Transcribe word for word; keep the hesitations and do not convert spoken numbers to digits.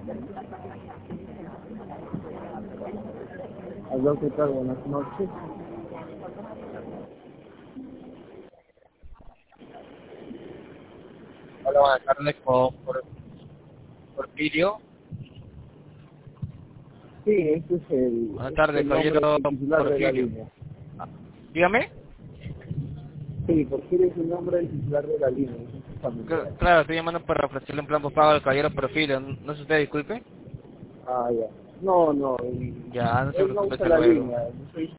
Aló, ¿qué tal? Buenas noches. Hola, buenas tardes, con por, Porfirio. Sí, este es el, Buenas este es tardes, el nombre caballero del titular de la Porfirio. línea. Ah, dígame. Sí, Porfirio es el nombre del titular de la línea, es un Cl- familiar. Claro, estoy llamando para ofrecerle un plan pago al caballero Porfirio. No sé usted, disculpe. Ah, ya. No, no, y- Ya, no se él no preocupe, usa hasta la luego. línea, yo soy